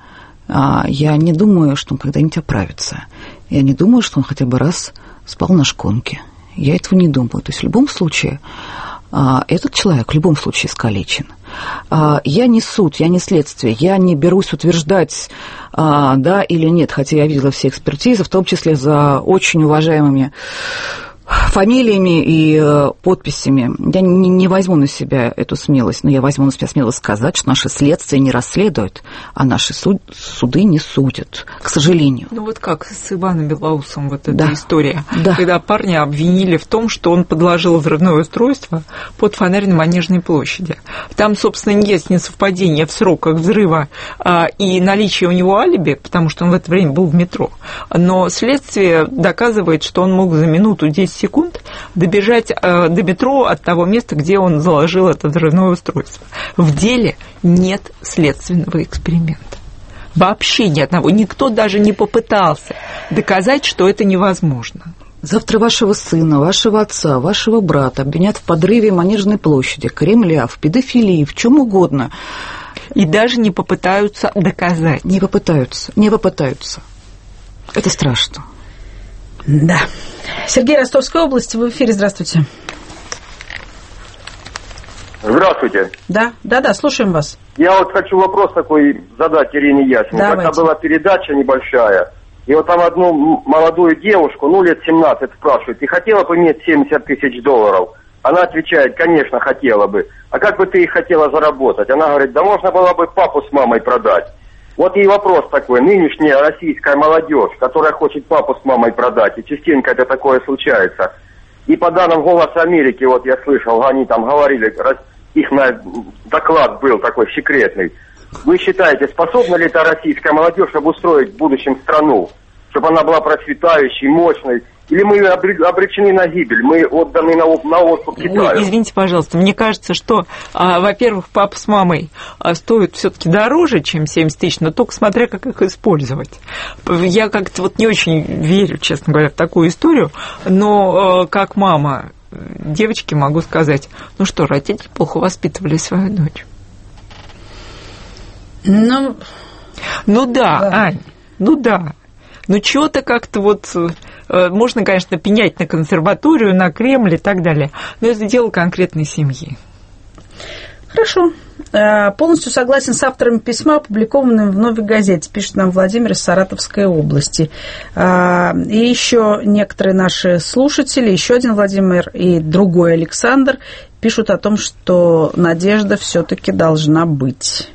S3: я не думаю, что он когда-нибудь оправится. Я не думаю, что он хотя бы раз спал на шконке. Я этого не думаю. То есть в любом случае этот человек в любом случае искалечен. Я не суд, я не следствие, я не берусь утверждать, да или нет, хотя я видела все экспертизы, в том числе за очень уважаемыми фамилиями и подписями. Я не, не возьму на себя эту смелость, но я возьму на себя смелость сказать, что наше следствие не расследует, а наши суд, суды не судят, к сожалению.
S2: Ну вот как с Иваном Белоусом вот эта
S3: да.
S2: история,
S3: да.
S2: когда парня обвинили в том, что он подложил взрывное устройство под фонарь на Манежной площади. Там, собственно, есть несовпадение в сроках взрыва а, и наличие у него алиби, потому что он в это время был в метро. Но следствие доказывает, что он мог за минуту десять секунд добежать э, до метро от того места, где он заложил это взрывное устройство. В деле нет следственного эксперимента. Вообще ни одного. Никто даже не попытался доказать, что это невозможно.
S3: Завтра вашего сына, вашего отца, вашего брата обвинят в подрыве Манежной площади, Кремля, в педофилии, в чем угодно.
S2: И даже не попытаются доказать.
S3: Не попытаются, не попытаются. Это страшно.
S1: Да. Сергей, Ростовская область, в эфире, здравствуйте.
S12: Здравствуйте.
S1: Да, да, да, слушаем вас.
S12: Я вот хочу вопрос такой задать Ирине Ясиной. Когда была передача небольшая, и вот там одну молодую девушку, ну, лет семнадцать, спрашивают, ты хотела бы иметь семьдесят тысяч долларов? Она отвечает, конечно, хотела бы. А как бы ты их хотела заработать? Она говорит, да можно было бы папу с мамой продать. Вот и вопрос такой. Нынешняя российская молодежь, которая хочет папу с мамой продать, и частенько это такое случается. И по данным «Голоса Америки», вот я слышал, они там говорили, их на доклад был такой секретный. Вы считаете, способна ли эта российская молодежь обустроить в будущем страну, чтобы она была процветающей, мощной? Или мы обречены на гибель, мы отданы на, на откуп Китаю?
S2: Ой, извините, пожалуйста, мне кажется, что, а, во-первых, папа с мамой а, стоят все-таки дороже, чем семьдесят тысяч, но только смотря, как их использовать. Я как-то вот не очень верю, честно говоря, в такую историю, но а, как мама девочки могу сказать, ну что, родители плохо воспитывали свою дочь.
S1: Ну,
S2: ну да,
S1: да.
S2: Ань, ну да. Ну, чего-то как-то вот... Можно, конечно, пенять на консерваторию, на Кремль и так далее, но это дело конкретной семьи.
S1: Хорошо. Полностью согласен с автором письма, опубликованным в «Новой газете», пишет нам Владимир из Саратовской области. И еще некоторые наши слушатели, еще один Владимир и другой Александр, пишут о том, что надежда все-таки должна быть.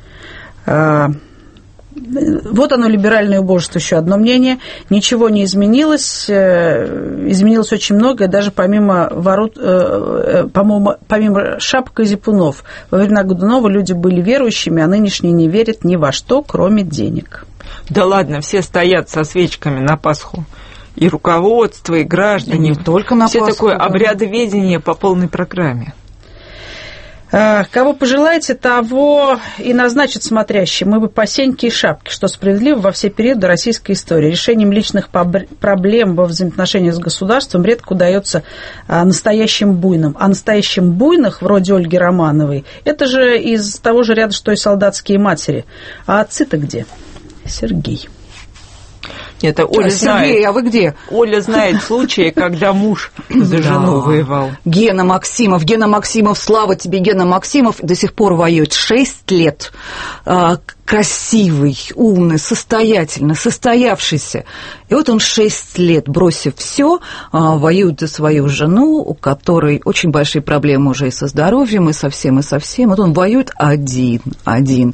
S1: Вот оно, либеральное убожество, еще одно мнение. Ничего не изменилось, изменилось очень многое, даже помимо ворот, по-моему, помимо шапок и зипунов. Во времена Годунова люди были верующими, а нынешние не верят ни во что, кроме денег.
S2: Да ладно, все стоят со свечками на Пасху. И руководство, и граждане.
S3: Не только на
S2: все
S3: Пасху.
S2: Все такое
S3: Да.
S2: обрядоведение по полной программе.
S1: Кого пожелаете, того и назначат смотрящим. Мы бы по сеньке и шапке, что справедливо во все периоды российской истории. Решением личных проблем во взаимоотношениях с государством редко удается настоящим буйным. А настоящим буйных, вроде Ольги Романовой, это же из того же ряда, что и солдатские матери. А отцы-то где? Сергей.
S2: Это Оля
S3: а,
S2: знает.
S3: Сергей, а вы где?
S2: Оля знает случаи, когда муж за жену воевал.
S3: Гена Максимов, Гена Максимов, слава тебе, Гена Максимов, до сих пор воюет шесть лет. Красивый, умный, состоятельный, состоявшийся. И вот он шесть лет, бросив все, воюет за свою жену, у которой очень большие проблемы уже и со здоровьем, и со всем, и со всем. Вот он воюет один, один.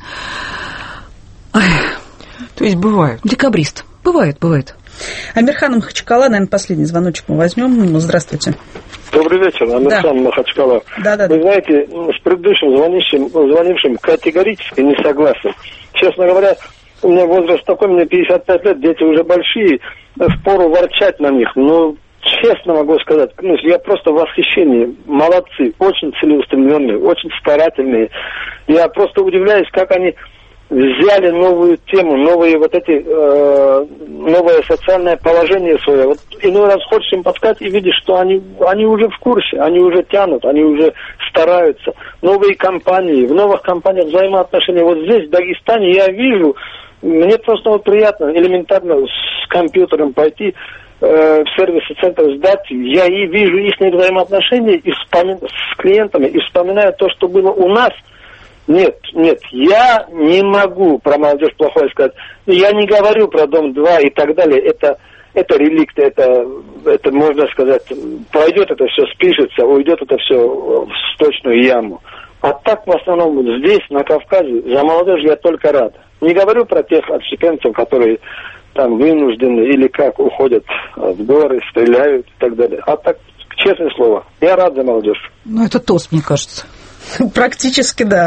S2: То есть бывает.
S3: Декабрист. Бывает, бывает.
S1: Амирхан Махачкала, наверное, последний звоночек мы возьмем. Здравствуйте. Добрый вечер,
S13: Амирхан да. Махачкала.
S1: Да, да,
S13: Вы да. знаете, с предыдущим звонившим, звонившим категорически не согласен. Честно говоря, у меня возраст такой, мне пятьдесят пять лет, дети уже большие, впору ворчать на них. Но честно могу сказать, ну, я просто в восхищении. Молодцы, очень целеустремленные, очень старательные. Я просто удивляюсь, как они взяли новую тему, новые вот эти, э, новое социальное положение свое. Вот иной раз хочешь им подсказать и видишь, что они, они уже в курсе, они уже тянут, они уже стараются. Новые компании, в новых компаниях взаимоотношения. Вот здесь, в Дагестане, я вижу, мне просто вот приятно элементарно с компьютером пойти э, в сервисный центр сдать. Я и вижу их взаимоотношения и вспомин... с клиентами, и вспоминаю то, что было у нас. Нет, нет, я не могу про молодежь плохое сказать. Я не говорю про Дом-два и так далее. Это, это реликт, это, это, можно сказать, пройдет это все, спишется, уйдет это все в сточную яму. А так, в основном, здесь, на Кавказе, за молодежь я только рад. Не говорю про тех отщепенцев, которые там вынуждены или как уходят в горы, стреляют и так далее. А так, честное слово, я рад за молодежь.
S3: Ну, это тост, мне кажется.
S1: Практически, да.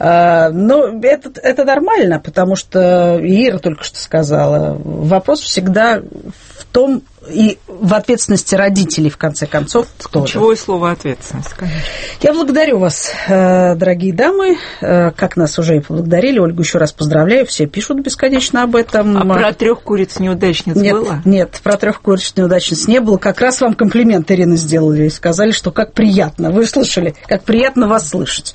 S1: Но это, это нормально, потому что Ира только что сказала, вопрос всегда в том, и в ответственности родителей, в конце концов, тоже.
S2: Ключевое слово ответственность, конечно.
S1: Я благодарю вас, дорогие дамы. Как нас уже и поблагодарили. Ольгу еще раз поздравляю. Все пишут бесконечно об этом.
S2: А про трех куриц-неудачниц
S1: нет,
S2: было?
S1: Нет, про трех куриц-неудачниц не было. Как раз вам комплимент, Ирина, сделали и сказали, что как приятно. Вы слышали, как приятно вас слышать.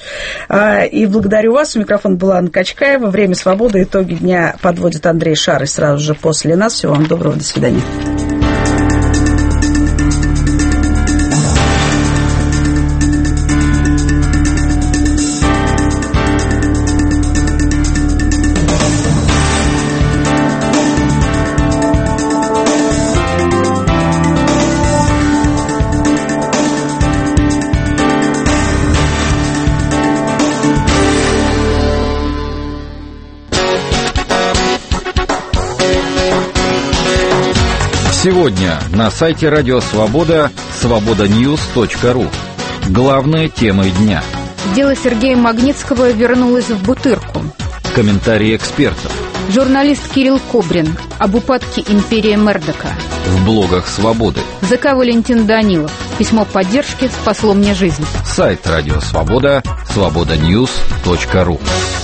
S1: И благодарю вас. У микрофона была Анна Качкаева. Время свободы. Итоги дня подводит Андрей Шарый сразу же после нас. Всего вам доброго. До свидания.
S6: Сегодня на сайте Радио Свобода свобода ньюс точка ру. Главные темы дня.
S14: Дело Сергея Магнитского вернулось в Бутырку.
S6: Комментарии экспертов.
S14: Журналист Кирилл Кобрин об упадке империи Мердока.
S6: В блогах Свободы.
S14: ЗК Валентин Данилов. Письмо поддержки спасло мне жизнь.
S6: Сайт Радио Свобода свобода ньюс точка ру.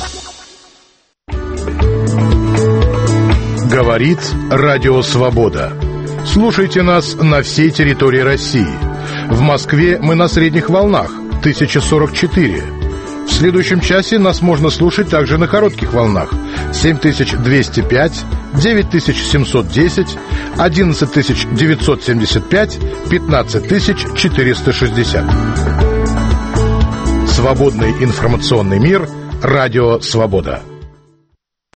S4: Говорит Радио Свобода. Слушайте нас на всей территории России. В Москве мы на средних волнах тысяча сорок четыре. В следующем часе нас можно слушать также на коротких волнах семь тысяч двести пять, девять тысяч семьсот десять, одиннадцать тысяч девятьсот семьдесят пять, пятнадцать тысяч четыреста шестьдесят. Свободный информационный мир. Радио Свобода.